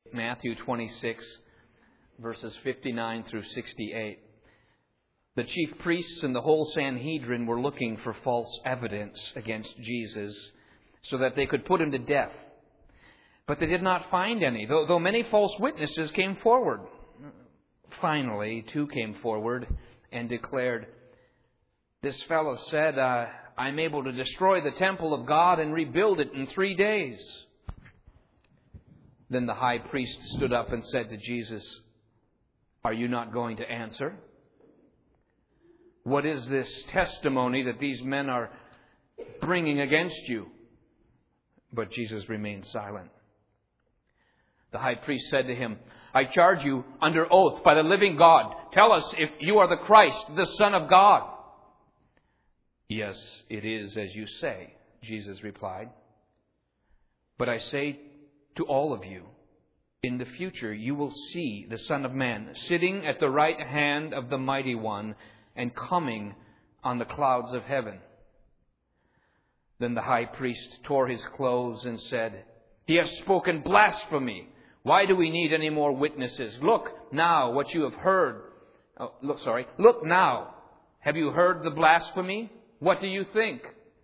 Matthew 26, verses 59 through 68. The chief priests and the whole Sanhedrin were looking for false evidence against Jesus so that they could put him to death. But they did not find any, though many false witnesses came forward. Finally, two came forward and declared, "This fellow said, I'm able to destroy the temple of God and rebuild it in 3 days." Then the high priest stood up and said to Jesus, "Are you not going to answer? What is this testimony that these men are bringing against you?" But Jesus remained silent. The high priest said to him, "I charge you under oath by the living God. Tell us if you are the Christ, the Son of God." "Yes, it is as you say," Jesus replied. "But I say to all of you, in the future you will see the Son of Man sitting at the right hand of the Mighty One and coming on the clouds of heaven." Then the high priest tore his clothes and said, "He has spoken blasphemy. Why do we need any more witnesses? Look now what you have heard. Look now. Have you heard the blasphemy? What do you think?"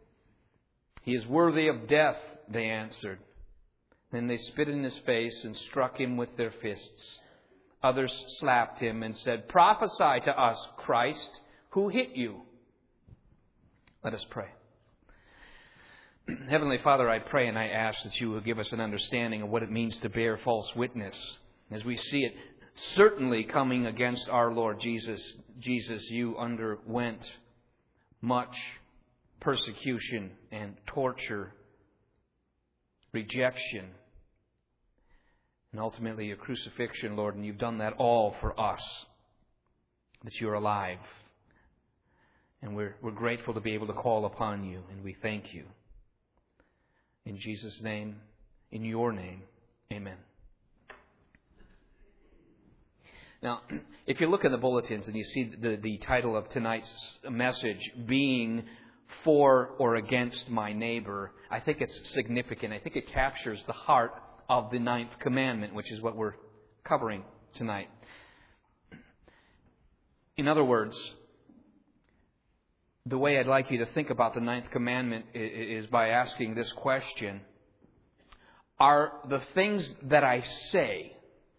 "He is worthy of death," they answered. Then they spit in his face and struck him with their fists. Others slapped him and said, "Prophesy to us, Christ. Who hit you?" Let us pray. Heavenly Father, I pray and I ask that you will give us an understanding of what it means to bear false witness. As we see it certainly coming against our Lord Jesus. Jesus, you underwent much persecution and torture, rejection, and ultimately a crucifixion, Lord. And you've done that all for us, that you're alive. And we're grateful to be able to call upon you, and we thank you. In Jesus' name, in your name, amen. Now, if you look in the bulletins and you see the title of tonight's message being "For or Against My Neighbor," I think it's significant. I think it captures the heart of the 9th commandment, which is what we're covering tonight. In other words, the way I'd like you to think about the 9th commandment is by asking this question: are the things that I say,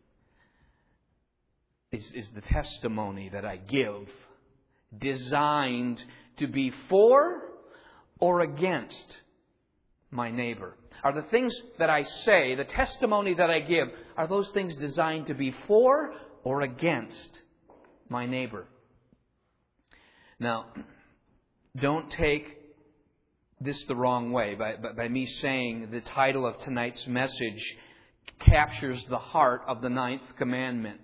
is the testimony that I give, designed to be for or against my neighbor? Are the things that I say, the testimony that I give, are those things designed to be for or against my neighbor? Now, don't take this the wrong way by me saying the title of tonight's message captures the heart of the 9th commandment.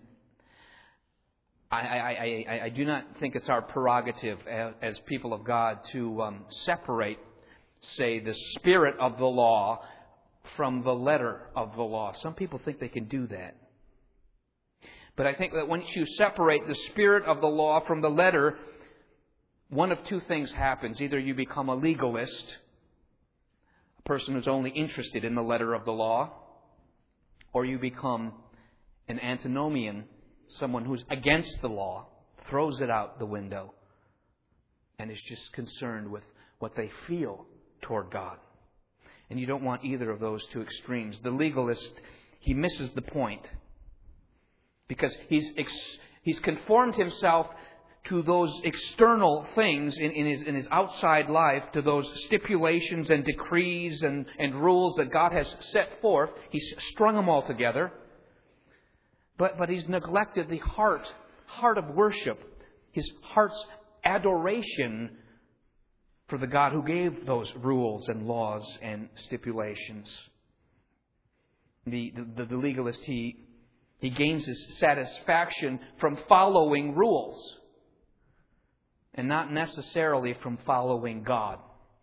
I do not think it's our prerogative as people of God to separate, say, the spirit of the law from the letter of the law. Some people think they can do that. But I think that once you separate the spirit of the law from the letter, one of two things happens. Either you become a legalist, a person who's only interested in the letter of the law, or you become an antinomian, someone who's against the law, throws it out the window, and is just concerned with what they feel toward God. And you don't want either of those two extremes. The legalist, he misses the point, because he's conformed himself to those external things in his outside life, to those stipulations and decrees and rules that God has set forth. He's strung them all together. But he's neglected the heart of worship, his heart's adoration for the God who gave those rules and laws and stipulations. The legalist, he gains his satisfaction from following rules, and not necessarily from following God.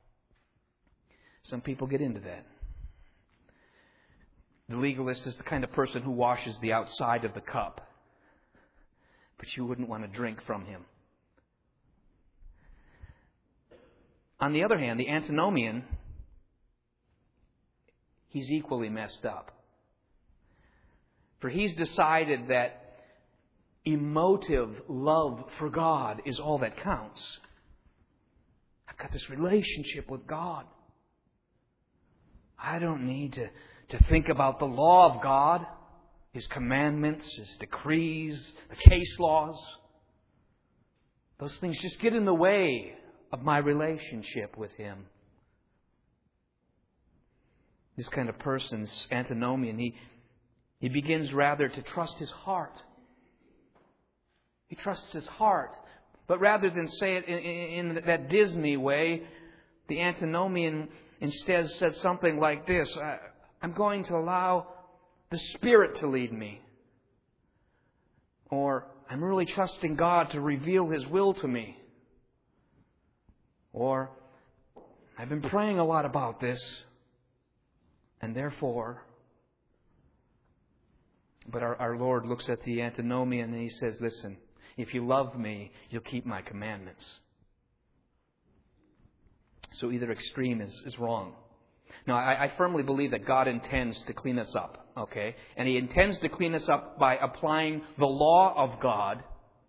Some people get into that. The legalist is the kind of person who washes the outside of the cup, but you wouldn't want to drink from him. On the other hand, the antinomian, he's equally messed up. For he's decided that emotive love for God is all that counts. I've got this relationship with God. I don't need to think about the law of God, His commandments, His decrees, the case laws. Those things just get in the way of my relationship with Him. This kind of person's antinomian, he begins rather to trust his heart. He trusts his heart. But rather than say it in that Disney way, the antinomian instead says something like this: I'm going to allow the Spirit to lead me. Or, I'm really trusting God to reveal His will to me. Or, I've been praying a lot about this, and therefore... But our Lord looks at the antinomian and He says, listen, if you love me, you'll keep my commandments. So either extreme is wrong. Now, I firmly believe that God intends to clean us up, okay? And He intends to clean us up by applying the law of God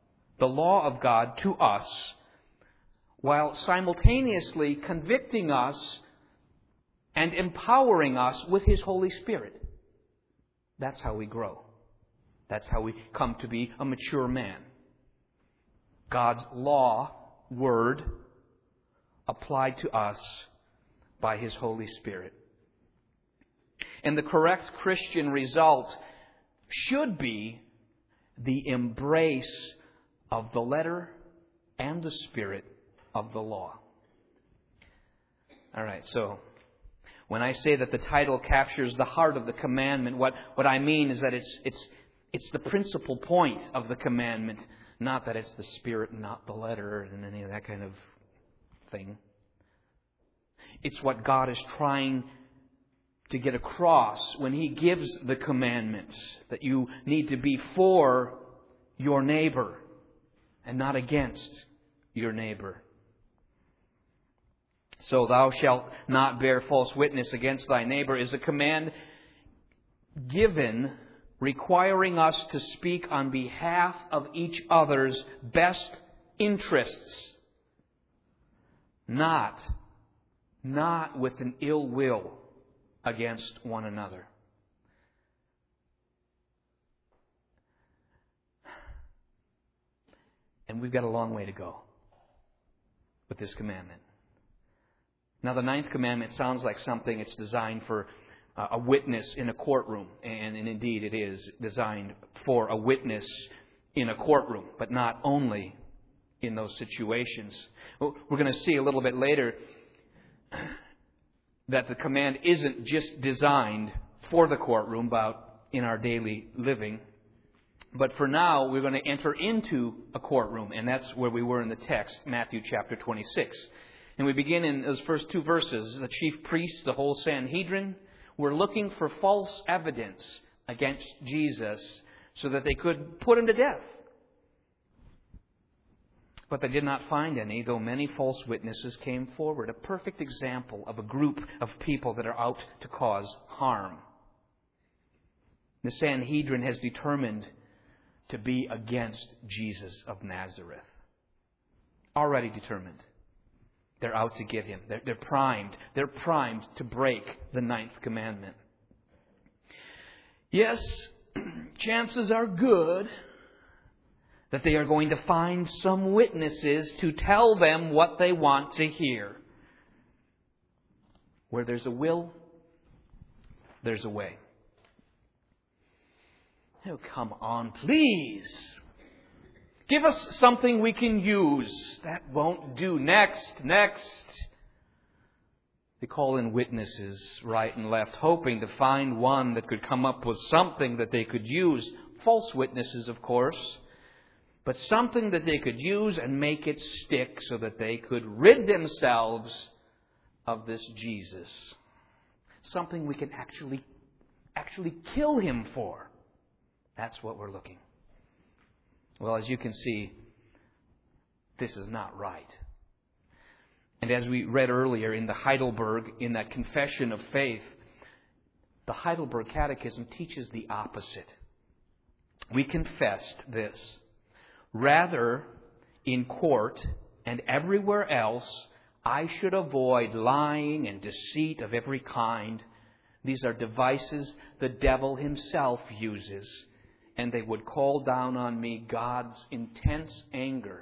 to us, while simultaneously convicting us and empowering us with His Holy Spirit. That's how we grow. That's how we come to be a mature man. God's law, word, applied to us by His Holy Spirit. And the correct Christian result should be the embrace of the letter and the spirit of the law. All right, so when I say that the title captures the heart of the commandment, what I mean is that it's the principal point of the commandment, not that it's the spirit and not the letter and any of that kind of thing. It's what God is trying to get across when He gives the commandments, that you need to be for your neighbor and not against your neighbor. So, thou shalt not bear false witness against thy neighbor is a command given requiring us to speak on behalf of each other's best interests, not with an ill will against one another. And we've got a long way to go with this commandment. Now, the 9th commandment sounds like something it's designed for a witness in a courtroom. And indeed, it is designed for a witness in a courtroom, but not only in those situations. We're going to see a little bit later that the command isn't just designed for the courtroom, but in our daily living. But for now, we're going to enter into a courtroom, and that's where we were in the text, Matthew chapter 26. And we begin in those first 2 verses. The chief priests, the whole Sanhedrin, were looking for false evidence against Jesus so that they could put Him to death. But they did not find any, though many false witnesses came forward. A perfect example of a group of people that are out to cause harm. The Sanhedrin has determined to be against Jesus of Nazareth. Already determined. They're out to get Him. They're primed. They're primed to break the 9th commandment. Yes, chances are good that they are going to find some witnesses to tell them what they want to hear. Where there's a will, there's a way. Oh, come on, please. Give us something we can use. That won't do. Next. They call in witnesses right and left, hoping to find one that could come up with something that they could use. False witnesses, of course. But something that they could use and make it stick so that they could rid themselves of this Jesus. Something we can actually kill Him for. That's what we're looking. Well, as you can see, this is not right. And as we read earlier in the Heidelberg, in that Confession of Faith, the Heidelberg Catechism teaches the opposite. we confessed this. Rather, in court and everywhere else, I should avoid lying and deceit of every kind. These are devices the devil himself uses, and they would call down on me God's intense anger.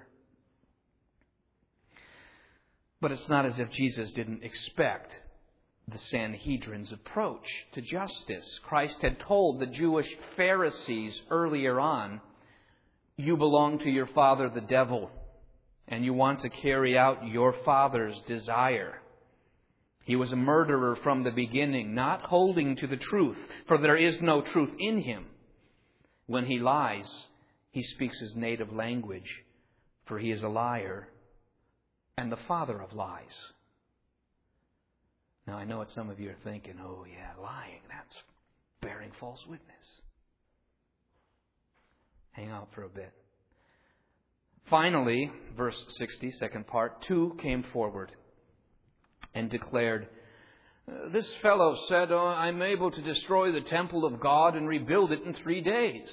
But it's not as if Jesus didn't expect the Sanhedrin's approach to justice. Christ had told the Jewish Pharisees earlier on, you belong to your father the devil, and you want to carry out your father's desire. He was a murderer from the beginning, not holding to the truth, for there is no truth in him. When he lies, he speaks his native language, for he is a liar and the father of lies. Now, I know what some of you are thinking, oh yeah, lying, that's bearing false witness. Hang out for a bit. Finally, verse 60, second part, 2 came forward and declared, this fellow said, I'm able to destroy the temple of God and rebuild it in 3 days.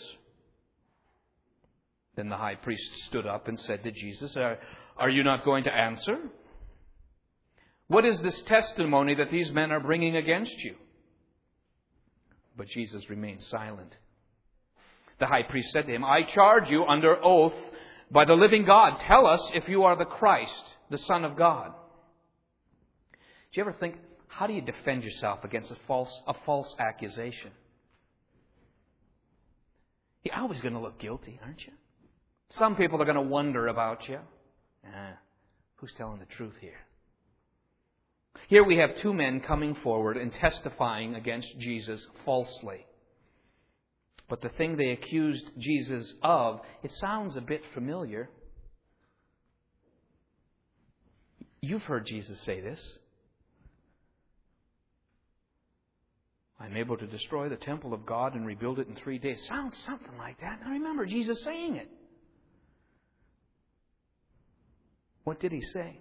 Then the high priest stood up and said to Jesus, are you not going to answer? What is this testimony that these men are bringing against you? But Jesus remained silent. The high priest said to him, I charge you under oath by the living God. Tell us if you are the Christ, the Son of God. Do you ever think, how do you defend yourself against a false accusation? You're always going to look guilty, aren't you? Some people are going to wonder about you. Who's telling the truth here? Here we have 2 men coming forward and testifying against Jesus falsely. But the thing they accused Jesus of, it sounds a bit familiar. You've heard Jesus say this. I'm able to destroy the temple of God and rebuild it in 3 days. Sounds something like that. I remember Jesus saying it. What did he say?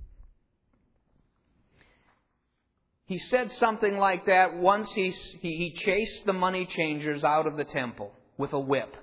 He said something like that once he chased the money changers out of the temple with a whip.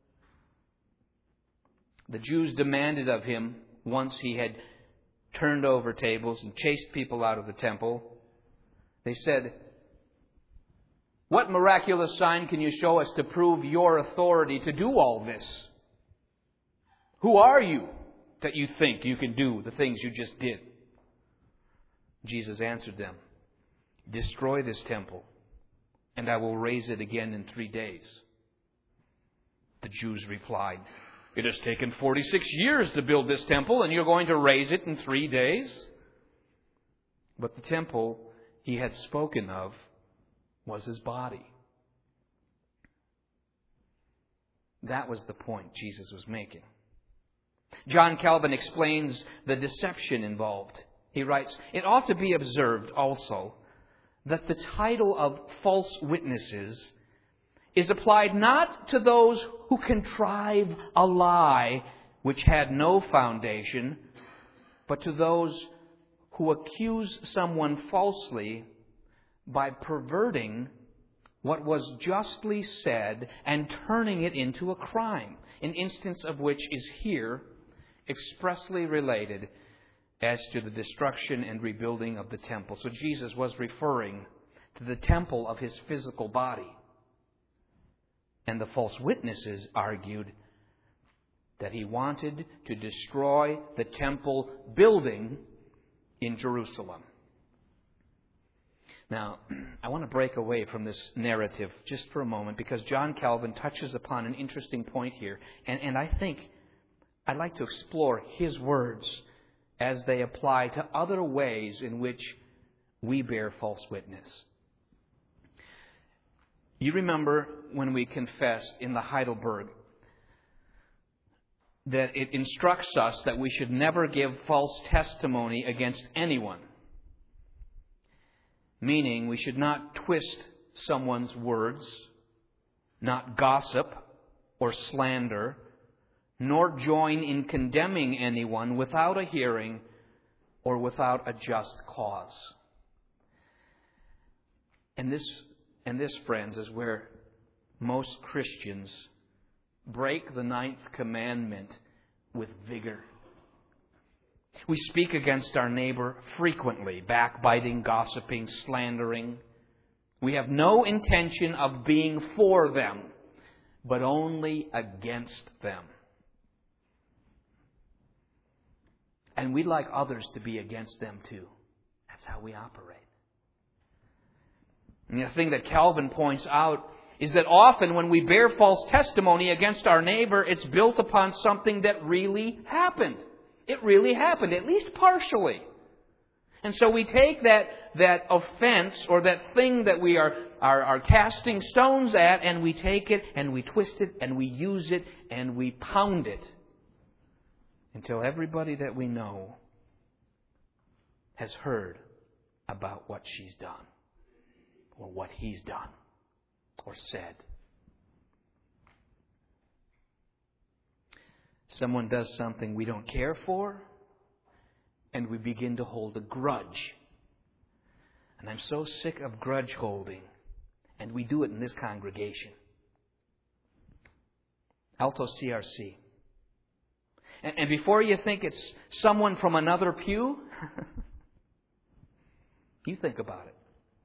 The Jews demanded of him, once he had turned over tables and chased people out of the temple, they said, what miraculous sign can you show us to prove your authority to do all this? Who are you that you think you can do the things you just did? Jesus answered them, destroy this temple, and I will raise it again in 3 days. The Jews replied, it has taken 46 years to build this temple, and you're going to raise it in 3 days? But the temple he had spoken of was his body. That was the point Jesus was making. John Calvin explains the deception involved. He writes, it ought to be observed also that the title of false witnesses is applied not to those who contrive a lie which had no foundation, but to those who accuse someone falsely by perverting what was justly said and turning it into a crime, an instance of which is here expressly related as to the destruction and rebuilding of the temple. So Jesus was referring to the temple of his physical body. And the false witnesses argued that he wanted to destroy the temple building in Jerusalem. Now, I want to break away from this narrative just for a moment, because John Calvin touches upon an interesting point here. And I think I'd like to explore his words as they apply to other ways in which we bear false witness. You remember when we confessed in the Heidelberg that it instructs us that we should never give false testimony against anyone. Meaning we should not twist someone's words, not gossip or slander, nor join in condemning anyone without a hearing or without a just cause. And this, friends, is where most Christians break the 9th commandment with vigor. We speak against our neighbor frequently, backbiting, gossiping, slandering. We have no intention of being for them, but only against them. And we'd like others to be against them too. That's how we operate. And the thing that Calvin points out is that often when we bear false testimony against our neighbor, it's built upon something that really happened. It really happened, at least partially. And so we take that offense or that thing that we are casting stones at, and we take it and we twist it and we use it and we pound it until everybody that we know has heard about what she's done or what he's done or said. Someone does something we don't care for, and we begin to hold a grudge. And I'm so sick of grudge holding, and we do it in this congregation. Alto CRC. And before you think it's someone from another pew, you think about it.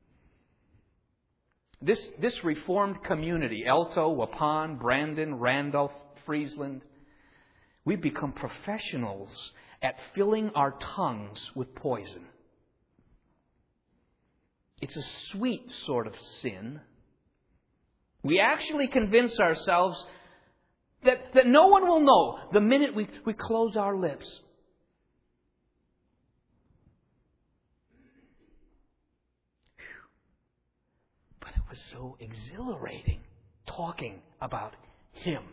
This Reformed community, Alto, Waupun, Brandon, Randolph, Friesland, we've become professionals at filling our tongues with poison. It's a sweet sort of sin. We actually convince ourselves that no one will know the minute we close our lips. But it was so exhilarating talking about Him.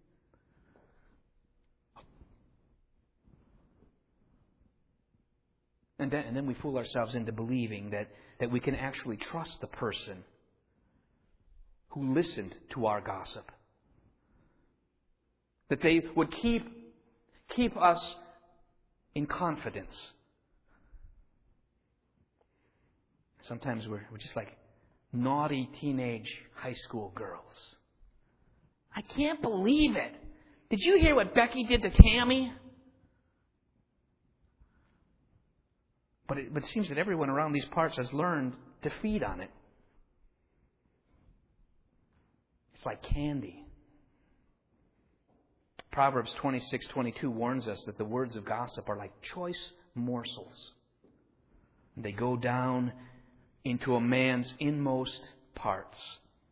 And then we fool ourselves into believing that we can actually trust the person who listened to our gossip. That they would keep us in confidence. Sometimes we're just like naughty teenage high school girls. I can't believe it. Did you hear what Becky did to Tammy? But it seems that everyone around these parts has learned to feed on it. It's like candy. Proverbs 26:22 warns us that the words of gossip are like choice morsels. They go down into a man's inmost parts.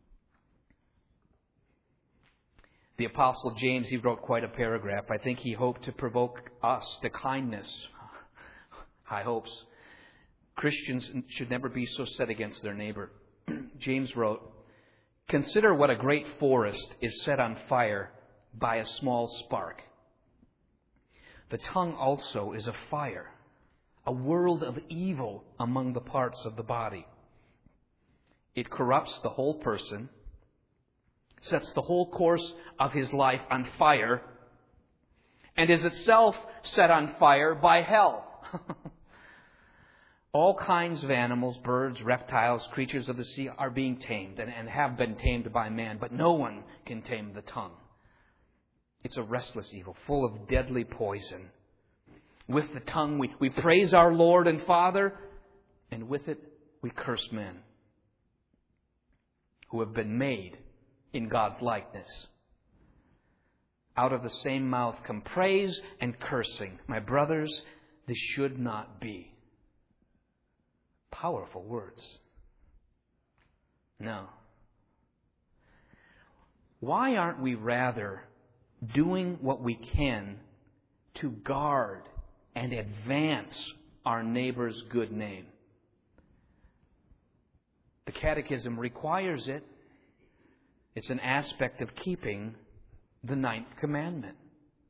The Apostle James, he wrote quite a paragraph. I think he hoped to provoke us to kindness. High hopes. Christians should never be so set against their neighbor. James wrote, "Consider what a great forest is set on fire by a small spark. The tongue also is a fire, a world of evil among the parts of the body. It corrupts the whole person, sets the whole course of his life on fire, and is itself set on fire by hell." All kinds of animals, birds, reptiles, creatures of the sea are being tamed and have been tamed by man, but no one can tame the tongue. It's a restless evil, full of deadly poison. With the tongue we praise our Lord and Father, and with it we curse men who have been made in God's likeness. Out of the same mouth come praise and cursing. My brothers, this should not be. Powerful words. No. Why aren't we rather doing what we can to guard and advance our neighbor's good name? The Catechism requires it. It's an aspect of keeping the 9th commandment.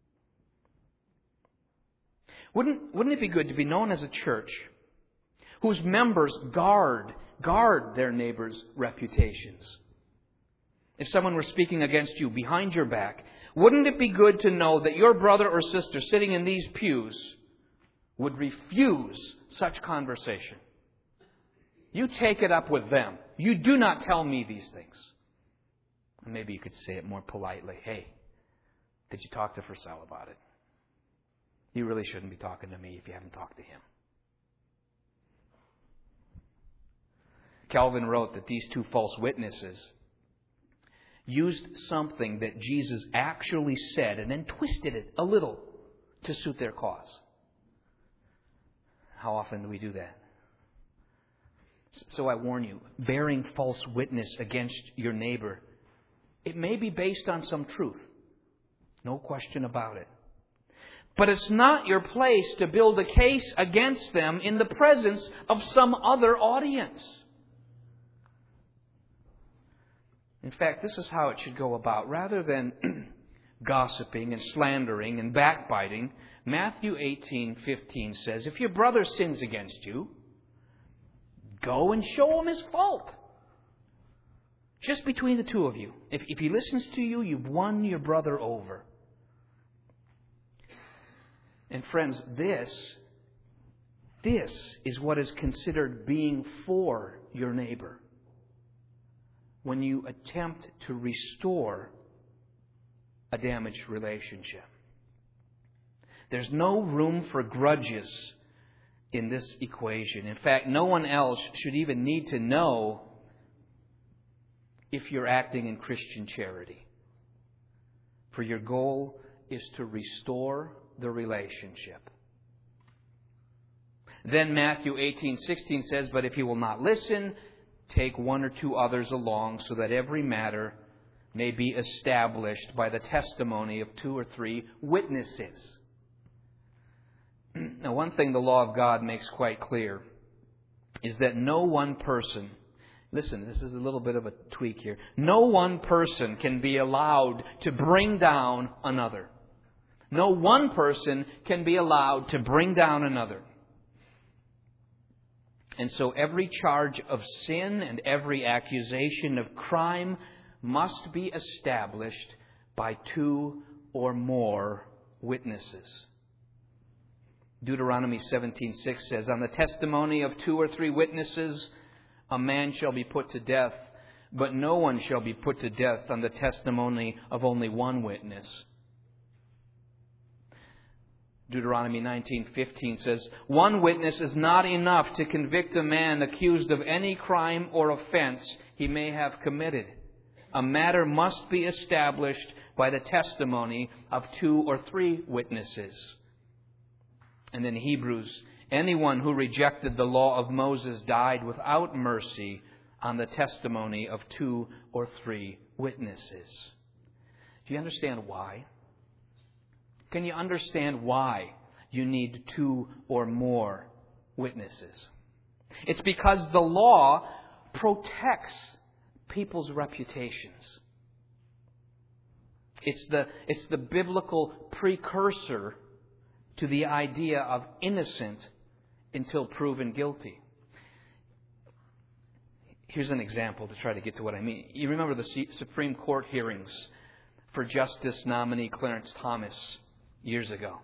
Wouldn't it be good to be known as a church whose members guard their neighbors' reputations? If someone were speaking against you behind your back, wouldn't it be good to know that your brother or sister sitting in these pews would refuse such conversation? You take it up with them. You do not tell me these things. Maybe you could say it more politely. Hey, Did you talk to Purcell about it? You really shouldn't be talking to me if you haven't talked to him. Calvin wrote that these two false witnesses used something that Jesus actually said and then twisted it a little to suit their cause. How often do we do that? So I warn you, bearing false witness against your neighbor, it may be based on some truth. No question about it. But it's not your place to build a case against them in the presence of some other audience. In fact, this is how it should go about. Rather than gossiping and slandering and backbiting, Matthew 18:15 says, if your brother sins against you, go and show him his fault. Just between the two of you. If he listens to you, you've won your brother over. And friends, this is what is considered being for your neighbor. When you attempt to restore a damaged relationship. There's no room for grudges in this equation. In fact, no one else should even need to know if you're acting in Christian charity. For your goal is to restore the relationship. Then Matthew 18:16 says, but if he will not listen, take one or two others along, so that every matter may be established by the testimony of 2 or 3 witnesses. Now, one thing the law of God makes quite clear is that no one person, listen, this is a little bit of a tweak here, no one person can be allowed to bring down another. No one person can be allowed to bring down another. And so every charge of sin and every accusation of crime must be established by 2 or more witnesses. Deuteronomy 17:6 says, on the testimony of 2 or 3 witnesses, a man shall be put to death, but no one shall be put to death on the testimony of only one witness. Deuteronomy 19:15 says, one witness is not enough to convict a man accused of any crime or offense he may have committed. A matter must be established by the testimony of 2 or 3 witnesses. And in Hebrews, anyone who rejected the law of Moses died without mercy on the testimony of 2 or 3 witnesses. Do you understand why? Can you understand why you need 2 or more witnesses? It's because the law protects people's reputations. It's the biblical precursor to the idea of innocent until proven guilty. Here's an example to try to get to what I mean. You remember the Supreme Court hearings for Justice nominee Clarence Thomas years ago.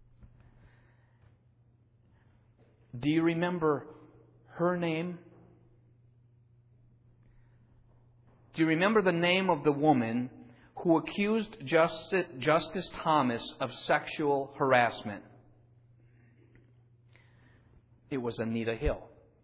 Do you remember her name? Do you remember the name of the woman who accused Justice Thomas of sexual harassment? It was Anita Hill.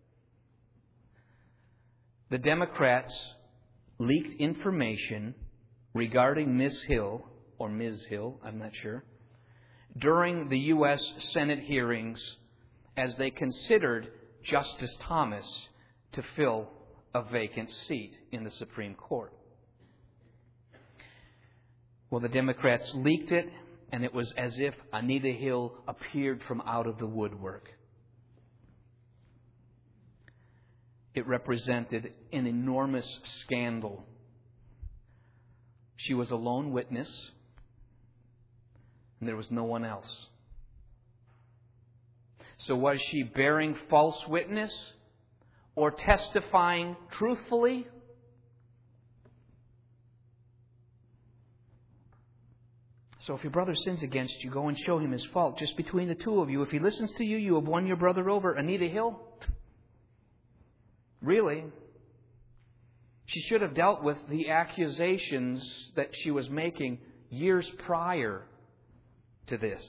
The Democrats leaked information regarding Ms. Hill, or Ms. Hill, I'm not sure, during the U.S. Senate hearings as they considered Justice Thomas to fill a vacant seat in the Supreme Court. Well, the Democrats leaked it, and it was as if Anita Hill appeared from out of the woodwork. It represented an enormous scandal. She was a lone witness, and there was no one else. So was she bearing false witness or testifying truthfully? So if your brother sins against you, go and show him his fault. Just between the two of you. If he listens to you, you have won your brother over. Anita Hill? Really? She should have dealt with the accusations that she was making years prior to this.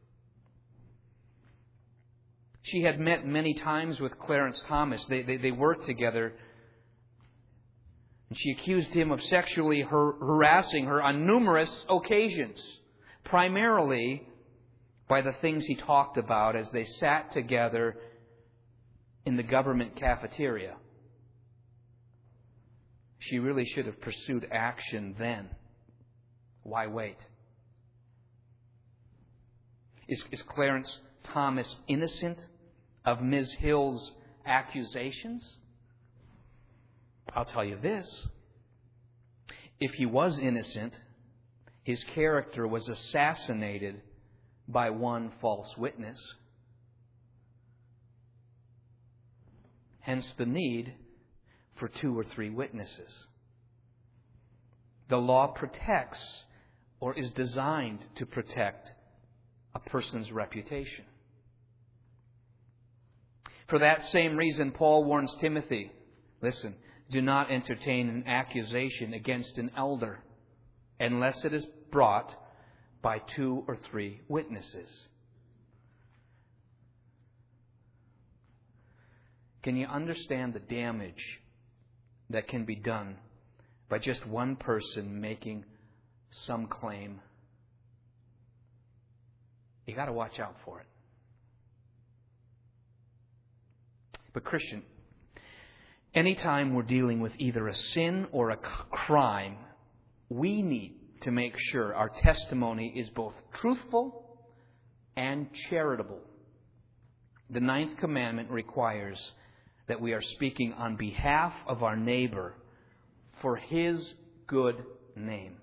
She had met many times with Clarence Thomas. They worked together. And she accused him of sexually harassing her on numerous occasions, primarily by the things he talked about as they sat together in the government cafeteria. She really should have pursued action then. Why wait? Is Clarence Thomas innocent of Ms. Hill's accusations? I'll tell you this. If he was innocent, his character was assassinated by one false witness. Hence the need for 2 or 3 witnesses. The law protects, or is designed to protect, a person's reputation. For that same reason, Paul warns Timothy, listen, do not entertain an accusation against an elder unless it is brought by 2 or 3 witnesses. Can you understand the damage that can be done by just one person making some claim? You got to watch out for it. But Christian, anytime we're dealing with either a sin or a crime, we need to make sure our testimony is both truthful and charitable. The 9th commandment requires that we are speaking on behalf of our neighbor for his good name.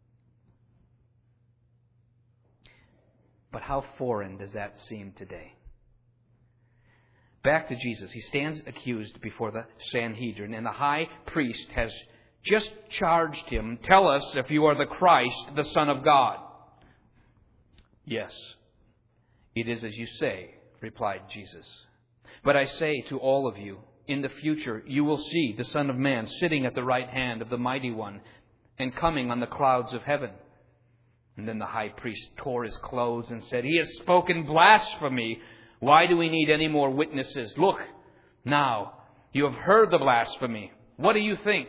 But how foreign does that seem today? Back to Jesus. He stands accused before the Sanhedrin, and the high priest has just charged him, tell us if you are the Christ, the Son of God. Yes, it is as you say, replied Jesus. But I say to all of you, in the future you will see the Son of Man sitting at the right hand of the Mighty One and coming on the clouds of heaven. And then the high priest tore his clothes and said, He has spoken blasphemy. Why do we need any more witnesses? Look, now, you have heard the blasphemy. What do you think?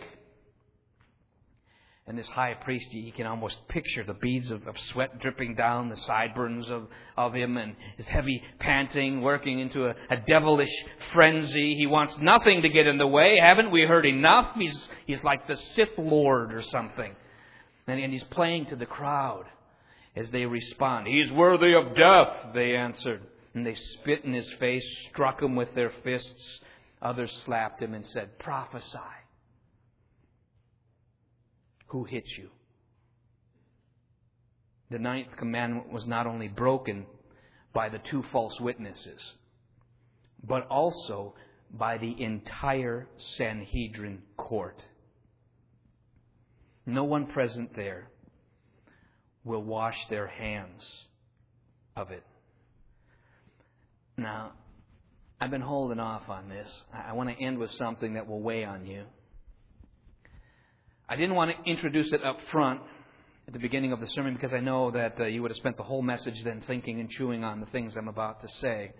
And this high priest, he can almost picture the beads of sweat dripping down the sideburns of him, and his heavy panting working into a devilish frenzy. He wants nothing to get in the way. Haven't we heard enough? He's like the Sith Lord or something. And he's playing to the crowd as they respond. He's worthy of death, they answered. And they spit in his face, struck him with their fists. Others slapped him and said, Prophesy. Who hit you? The 9th commandment was not only broken by the 2 false witnesses, but also by the entire Sanhedrin court. No one present there will wash their hands of it. Now, I've been holding off on this. I want to end with something that will weigh on you. I didn't want to introduce it up front at the beginning of the sermon because I know that you would have spent the whole message then thinking and chewing on the things I'm about to say.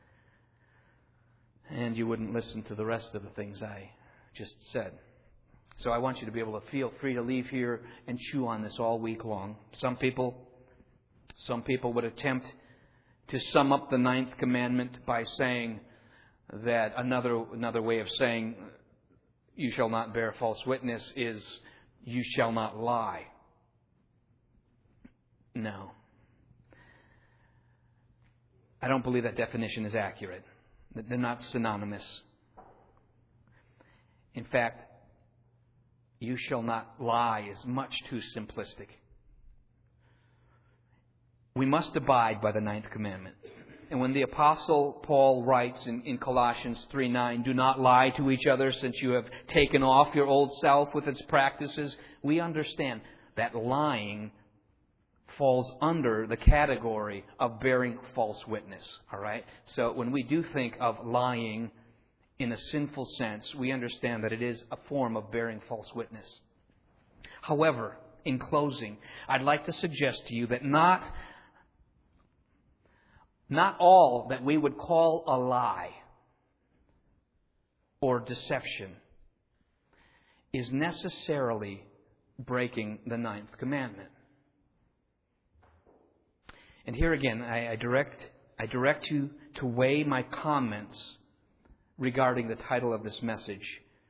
And you wouldn't listen to the rest of the things I just said. So I want you to be able to feel free to leave here and chew on this all week long. Some people would attempt to sum up the 9th commandment by saying that another way of saying you shall not bear false witness is you shall not lie. No. I don't believe that definition is accurate. They're not synonymous. In fact, you shall not lie is much too simplistic. We must abide by the 9th commandment. And when the Apostle Paul writes in Colossians 3:9, do not lie to each other since you have taken off your old self with its practices, we understand that lying falls under the category of bearing false witness. All right? So when we do think of lying in a sinful sense, we understand that it is a form of bearing false witness. However, in closing, I'd like to suggest to you that not all that we would call a lie or deception is necessarily breaking the 9th commandment. And here again, I direct you to weigh my comments regarding the title of this message.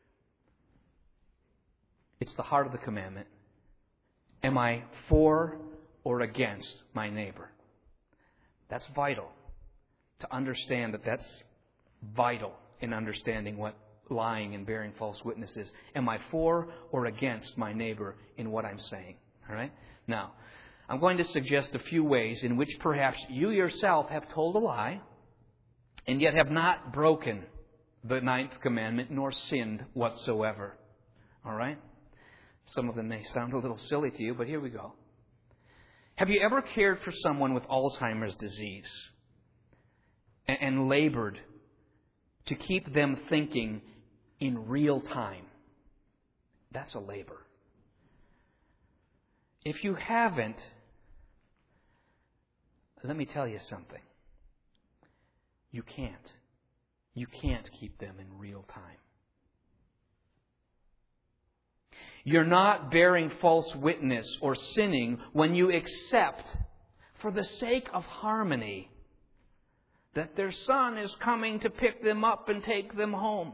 It's the heart of the commandment. Am I for or against my neighbor? That's vital to understand that's vital in understanding what lying and bearing false witness is. Am I for or against my neighbor in what I'm saying? All right? Now, I'm going to suggest a few ways in which perhaps you yourself have told a lie and yet have not broken the 9th commandment nor sinned whatsoever. All right? Some of them may sound a little silly to you, but here we go. Have you ever cared for someone with Alzheimer's disease and labored to keep them thinking in real time? That's a labor. If you haven't, let me tell you something. You can't. You can't keep them in real time. You're not bearing false witness or sinning when you accept, for the sake of harmony, that their son is coming to pick them up and take them home.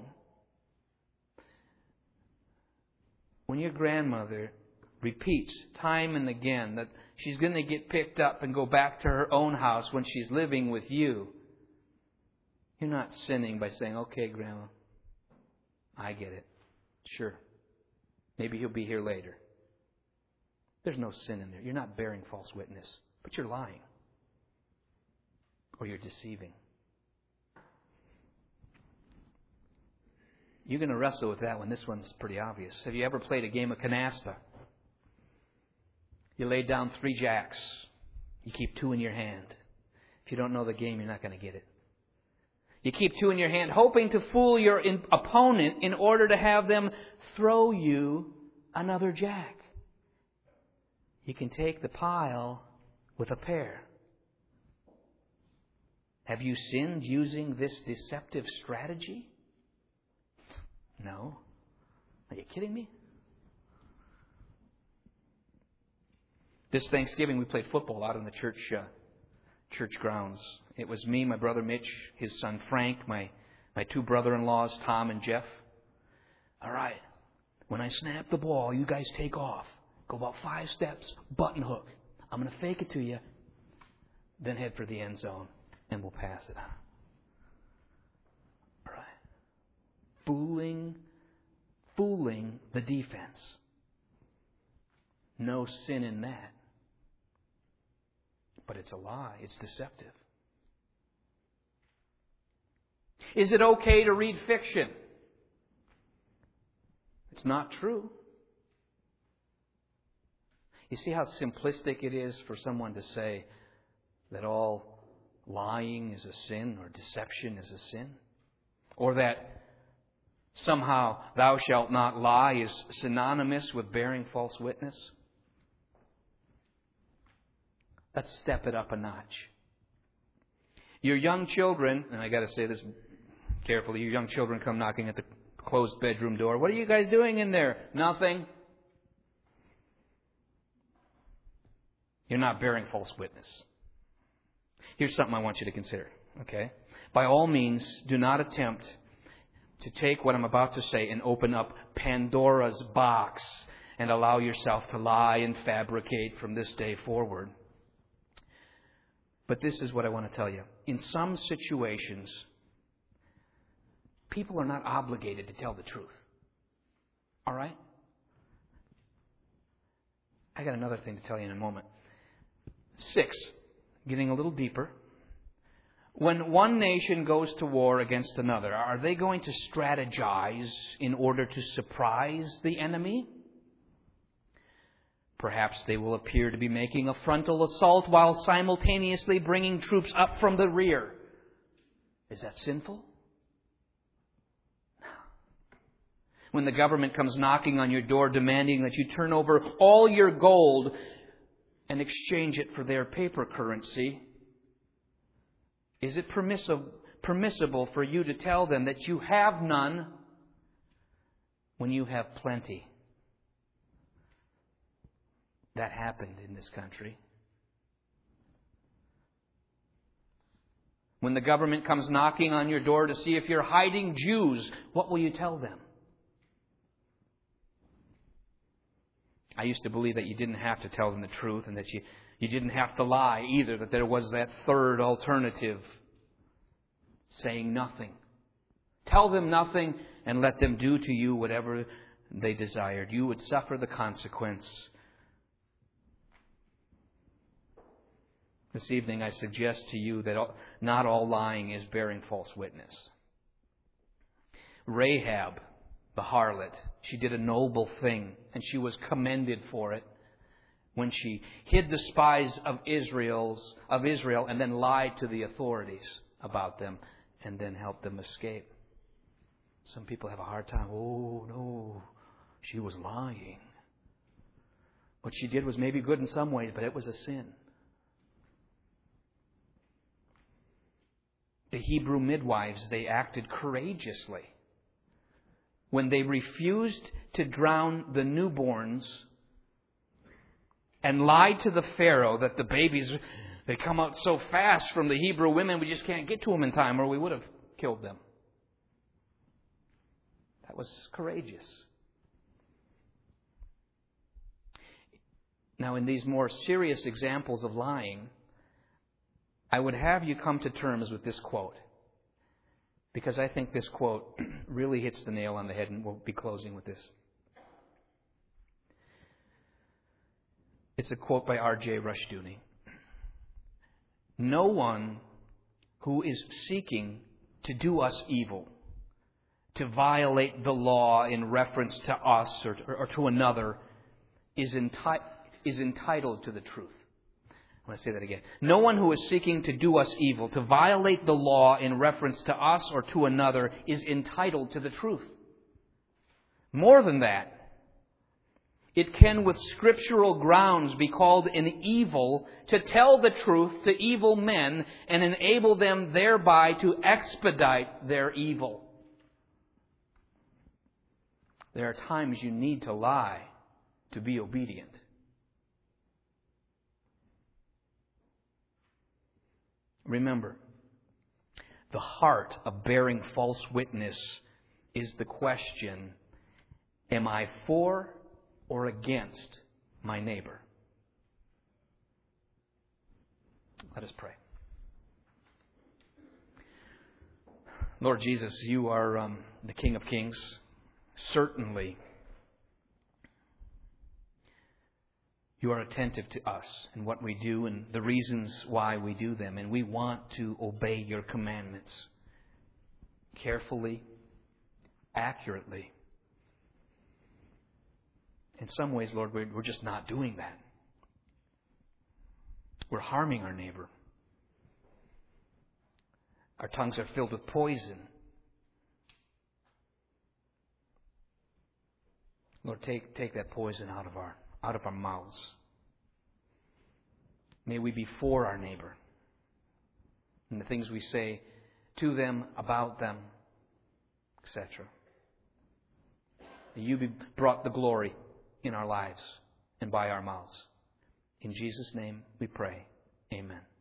When your grandmother repeats time and again that she's going to get picked up and go back to her own house when she's living with you, you're not sinning by saying, okay, Grandma, I get it. Sure. Maybe he'll be here later. There's no sin in there. You're not bearing false witness, but you're lying. Or you're deceiving. You're going to wrestle with that one. This one's pretty obvious. Have you ever played a game of canasta? You lay down 3 jacks. You keep 2 in your hand. If you don't know the game, you're not going to get it. You keep 2 in your hand, hoping to fool your opponent in order to have them throw you another jack. You can take the pile with a pair. Have you sinned using this deceptive strategy? No. Are you kidding me? This Thanksgiving we played football out on the church grounds. It was me, my brother Mitch, his son Frank, my 2 brother-in-laws, Tom and Jeff. All right. When I snap the ball, you guys take off. Go about 5 steps, button hook. I'm going to fake it to you. Then head for the end zone, and we'll pass it on. All right. Fooling the defense. No sin in that. But it's a lie. It's deceptive. Is it okay to read fiction? It's not true. You see how simplistic it is for someone to say that all lying is a sin or deception is a sin? Or that somehow thou shalt not lie is synonymous with bearing false witness? Let's step it up a notch. Your young children, and I got to say this carefully, your young children come knocking at the closed bedroom door. What are you guys doing in there? Nothing. You're not bearing false witness. Here's something I want you to consider. Okay? By all means, do not attempt to take what I'm about to say and open up Pandora's box and allow yourself to lie and fabricate from this day forward. But this is what I want to tell you. In some situations, people are not obligated to tell the truth. All right? I got another thing to tell you in a moment. 6, getting a little deeper. When one nation goes to war against another, are they going to strategize in order to surprise the enemy? Perhaps they will appear to be making a frontal assault while simultaneously bringing troops up from the rear. Is that sinful? No. When the government comes knocking on your door demanding that you turn over all your gold and exchange it for their paper currency, is it permissible for you to tell them that you have none when you have plenty? That happened in this country. When the government comes knocking on your door to see if you're hiding Jews, what will you tell them? I used to believe that you didn't have to tell them the truth and that you didn't have to lie either, that there was that third alternative, saying nothing. Tell them nothing and let them do to you whatever they desired. You would suffer the consequence. This evening I suggest to you that not all lying is bearing false witness. Rahab, the harlot, she did a noble thing, and she was commended for it when she hid the spies of Israel and then lied to the authorities about them and then helped them escape. Some people have a hard time. Oh, no, she was lying. What she did was maybe good in some ways, but it was a sin. The Hebrew midwives, they acted courageously when they refused to drown the newborns and lied to the Pharaoh that the babies, they come out so fast from the Hebrew women, we just can't get to them in time or we would have killed them. That was courageous. Now, in these more serious examples of lying, I would have you come to terms with this quote, because I think this quote really hits the nail on the head, and we'll be closing with this. It's a quote by R.J. Rushdoony. No one who is seeking to do us evil, to violate the law in reference to us or to another, is entitled to the truth. I'm going to say that again. No one who is seeking to do us evil, to violate the law in reference to us or to another, is entitled to the truth. More than that, it can with scriptural grounds be called an evil to tell the truth to evil men and enable them thereby to expedite their evil. There are times you need to lie to be obedient. Remember, the heart of bearing false witness is the question, am I for or against my neighbor? Let us pray. Lord Jesus, you are the King of Kings. Certainly, you are attentive to us and what we do and the reasons why we do them. And we want to obey your commandments carefully, accurately. In some ways, Lord, we're just not doing that. We're harming our neighbor. Our tongues are filled with poison. Lord, take that poison out of our mouths. May we be for our neighbor and the things we say to them, about them, etc. May you be brought the glory in our lives and by our mouths. In Jesus' name we pray. Amen.